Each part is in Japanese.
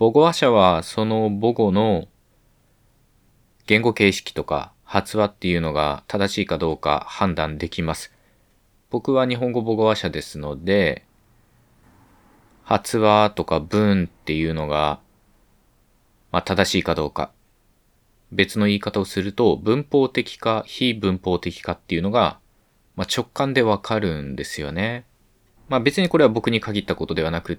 母語話者はその母語の言語形式とか発話っていうのが正しいかどうか判断できます。僕は日本語母語話者ですので、発話とか文っていうのが、正しいかどうか。別の言い方をすると、文法的か非文法的かっていうのが、直感でわかるんですよね。別にこれは僕に限ったことではなくって、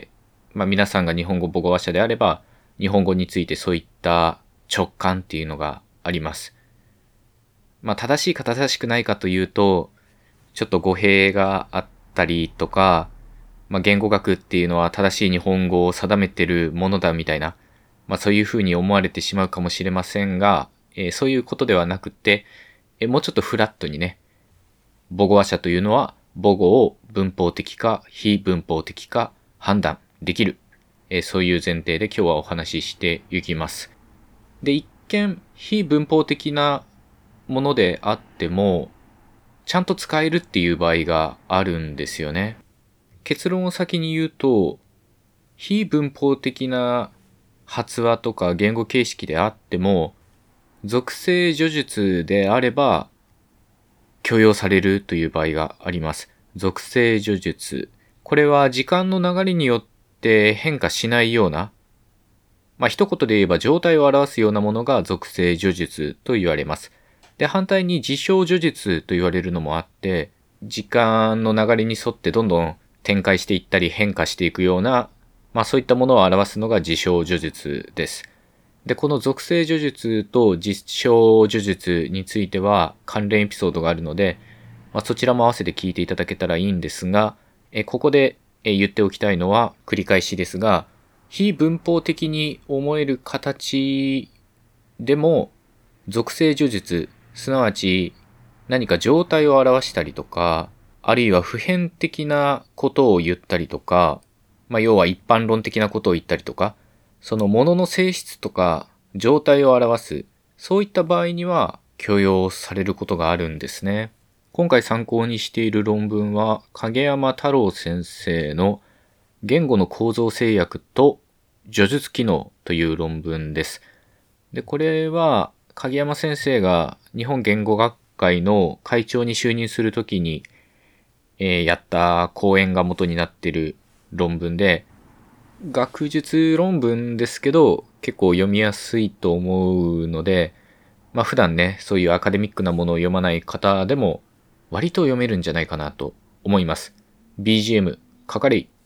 皆さんが日本語母語話者であれば、日本語についてそういった直感っていうのがあります。正しいか正しくないかというと、ちょっと語弊があったりとか、言語学っていうのは正しい日本語を定めてるものだみたいな、そういうふうに思われてしまうかもしれませんが、そういうことではなくて、もうちょっとフラットにね、母語話者というのは母語を文法的か非文法的か判断できる、そういう前提で今日はお話ししていきます。で、一見非文法的なものであっても、ちゃんと使えるっていう場合があるんですよね。結論を先に言うと、非文法的な発話とか言語形式であっても、属性叙述であれば許容されるという場合があります。属性叙述。これは時間の流れによって変化しないような、一言で言えば状態を表すようなものが属性叙述と言われます。で、反対に事象叙述と言われるのもあって、時間の流れに沿ってどんどん展開していったり変化していくような、そういったものを表すのが事象叙述です。で、この属性叙述と実証叙述については関連エピソードがあるので、そちらも合わせて聞いていただけたらいいんですが、ここで言っておきたいのは繰り返しですが、非文法的に思える形でも属性叙述、すなわち何か状態を表したりとか、あるいは普遍的なことを言ったりとか、要は一般論的なことを言ったりとか、そのものの性質とか状態を表す、そういった場合には許容されることがあるんですね。今回参考にしている論文は影山太郎先生の言語の構造制約と叙述機能という論文です。で、これは影山先生が日本言語学会の会長に就任するときに、やった講演が元になっている論文で、学術論文ですけど結構読みやすいと思うので、普段ね、そういうアカデミックなものを読まない方でも割と読めるんじゃないかなと思います。BGM、かかれ。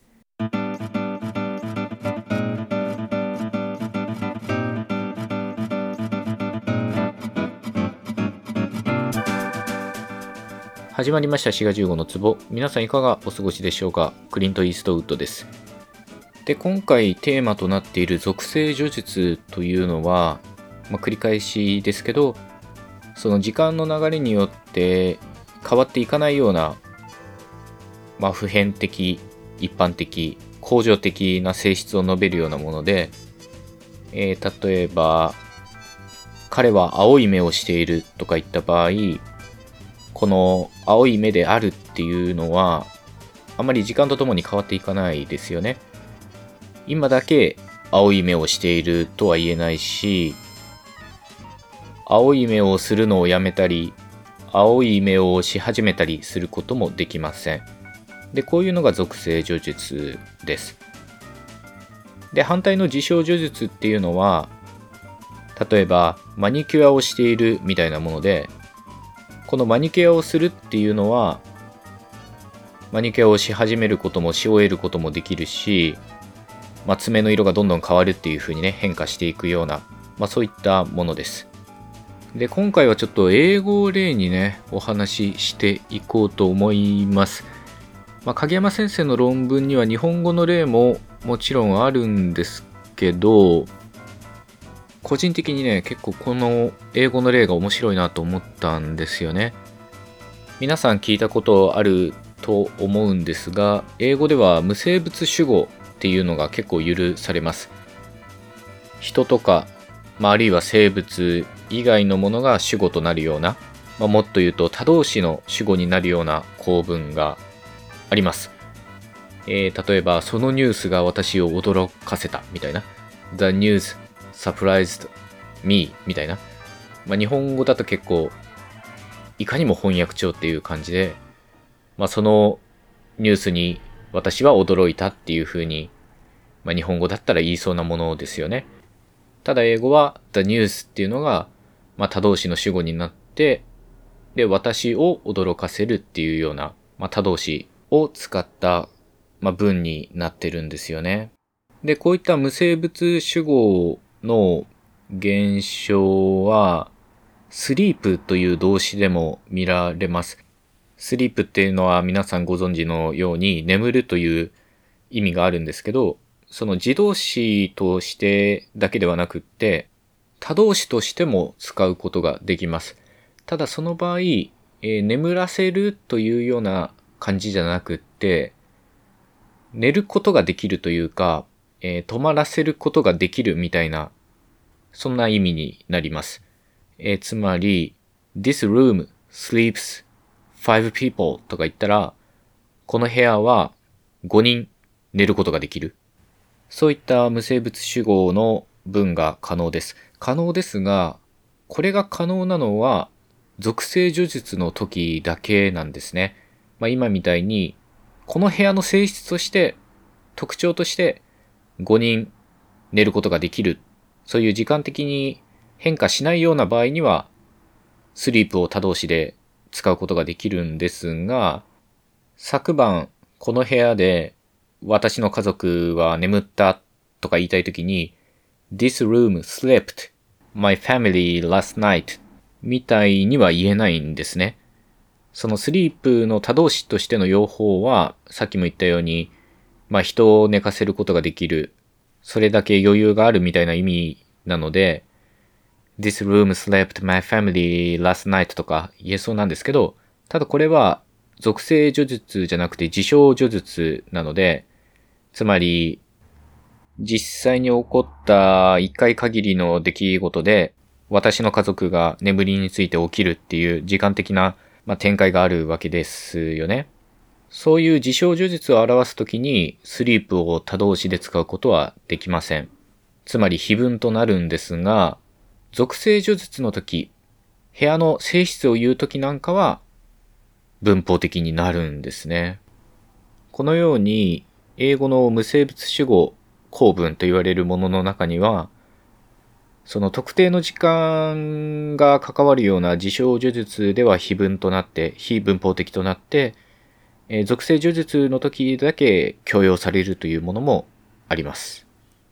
始まりました。滋賀15の壺。皆さんいかがお過ごしでしょうか。クリント・イーストウッドです。で、今回テーマとなっている属性叙述というのは、繰り返しですけど、その時間の流れによって変わっていかないような、普遍的、一般的、恒常的な性質を述べるようなもので、例えば、彼は青い目をしているとか言った場合、この青い目であるっていうのはあまり時間とともに変わっていかないですよね。今だけ青い目をしているとは言えないし、青い目をするのをやめたり、青い目をし始めたりすることもできません。で、こういうのが属性叙述です。で、反対の事象叙述っていうのは、例えばマニキュアをしているみたいなもので、このマニキュアをするっていうのは、マニキュアをし始めることもし終えることもできるし、爪の色がどんどん変わるっていう風にね、変化していくような、そういったものです。で、今回はちょっと英語を例にね、お話ししていこうと思います。影山先生の論文には日本語の例ももちろんあるんですけど、個人的にね、結構この英語の例が面白いなと思ったんですよね。皆さん聞いたことあると思うんですが、英語では無生物主語っていうのが結構許されます。人とか、あるいは生物以外のものが主語となるような、もっと言うと他動詞の主語になるような構文があります。例えば、そのニュースが私を驚かせたみたいな。 The news surprised me みたいな。日本語だと結構、いかにも翻訳帳っていう感じで、そのニュースに私は驚いたっていう風に、日本語だったら言いそうなものですよね。ただ英語は the news っていうのが、他動詞の主語になって、で、私を驚かせるっていうような、他動詞を使った、文になってるんですよね。で、こういった無生物主語の現象は、sleep という動詞でも見られます。sleep っていうのは皆さんご存知のように眠るという意味があるんですけど、その自動詞としてだけではなくって、他動詞としても使うことができます。ただその場合、眠らせるというような感じじゃなくって、寝ることができるというか、止まらせることができるみたいな、そんな意味になります。つまり、This room sleeps 5 people とか言ったら、この部屋は5人寝ることができる。そういった無生物主語の文が可能です。可能ですが、これが可能なのは、属性叙述の時だけなんですね。今みたいに、この部屋の性質として、特徴として5人寝ることができる。そういう時間的に変化しないような場合には、スリープを他動詞で使うことができるんですが、昨晩この部屋で私の家族は眠ったとか言いたいときに、This room slept my family last night みたいには言えないんですね。そのスリープの他動詞としての用法は、さっきも言ったように、人を寝かせることができる、それだけ余裕があるみたいな意味なので、This room slept my family last night とか言えそうなんですけど、ただこれは属性叙述じゃなくて事象叙述なので、つまり、実際に起こった一回限りの出来事で、私の家族が眠りについて起きるっていう時間的な、展開があるわけですよね。そういう事象叙述を表すときに、スリープを他動詞で使うことはできません。つまり非文となるんですが、属性叙述のとき、部屋の性質を言うときなんかは、文法的になるんですね。このように、英語の無生物主語構文と言われるものの中には、その特定の時間が関わるような事象叙述では非文となって、非文法的となって、属性叙述の時だけ強要されるというものもあります。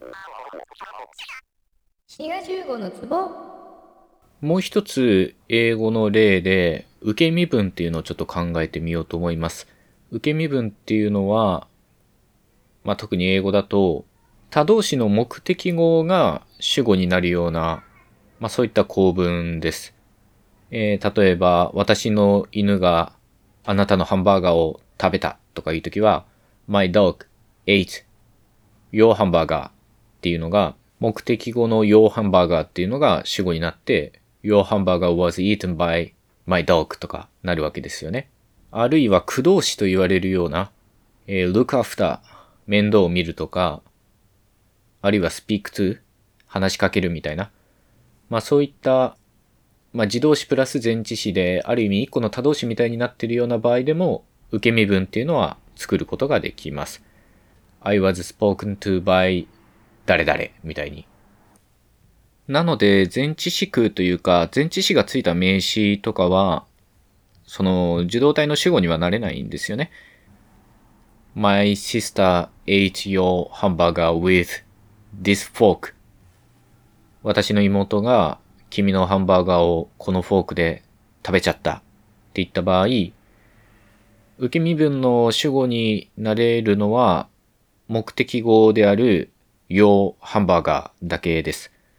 滋賀15のツボ。 もう一つ英語の例で受け身分っていうのをちょっと考えてみようと思います。受け身分っていうのは、特に英語だと他動詞の目的語が主語になるような、そういった構文です。例えば私の犬があなたのハンバーガーを食べたとかいうときは My dog ate your hamburger っていうのが目的語の your hamburger っていうのが主語になって Your hamburger was eaten by my dog とかなるわけですよね。あるいは駆動詞と言われるような、look after 面倒を見るとか、あるいは speak to 話しかけるみたいな、そういった、自動詞プラス前置詞である意味一個の他動詞みたいになっているような場合でも受け身文っていうのは作ることができます。I was spoken to by 誰々みたいに。なので前置詞句というか前置詞がついた名詞とかはその受動体の主語にはなれないんですよね。My sister ate your hamburger with this fork. 私の妹が君のハンバーガーをこのフォークで食べちゃったって言った場合、受け身分の主語になれるのは目的語である your ハンバーガーだけです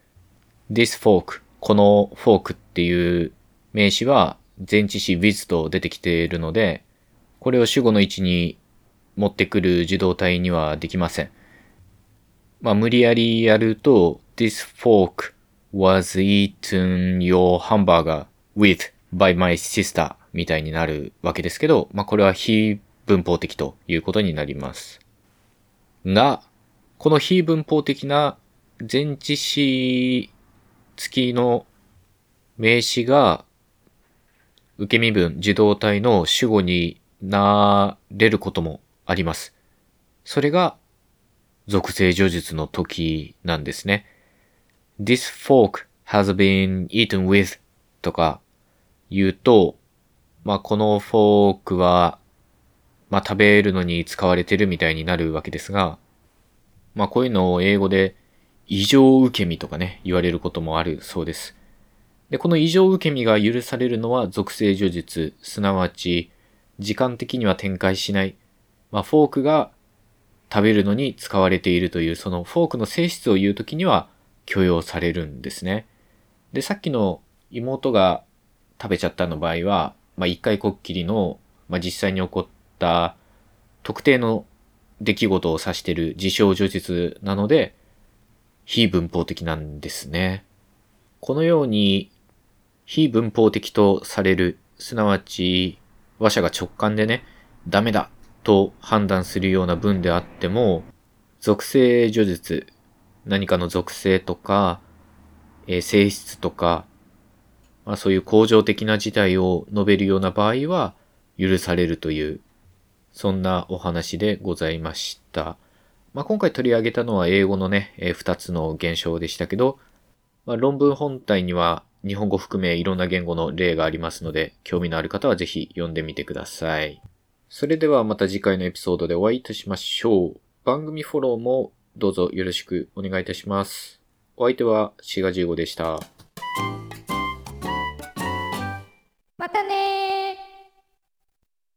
。this fork このフォークっていう名詞は前置詞 with と出てきているので、これを主語の位置に持ってくる受動体にはできません。無理やりやると this fork was eaten your hamburger with by my sister みたいになるわけですけど、これは非文法的ということになります。が、この非文法的な前置詞付きの名詞が受け身分受動体の主語になれることもあります。それが属性叙述の時なんですね。This fork has been eaten with とか言うと、このフォークは、食べるのに使われてるみたいになるわけですが、こういうのを英語で異常受け身とかね、言われることもあるそうです。で、この異常受け身が許されるのは属性叙述、すなわち時間的には展開しない、フォークが食べるのに使われているというそのフォークの性質を言うときには許容されるんですね。で、さっきの妹が食べちゃったの場合は、一回こっきりの、実際に起こった特定の出来事を指している事象叙述なので、非文法的なんですね。このように非文法的とされる、すなわち話者が直感でね、ダメだと判断するような文であっても、属性叙述、何かの属性とか、性質とか、そういう恒常的な事態を述べるような場合は許されるという、そんなお話でございました。今回取り上げたのは英語のね、2つの現象でしたけど、論文本体には日本語含めいろんな言語の例がありますので、興味のある方はぜひ読んでみてください。それではまた次回のエピソードでお会いいたしましょう。番組フォローもどうぞよろしくお願いいたします。お相手はシガ15でした。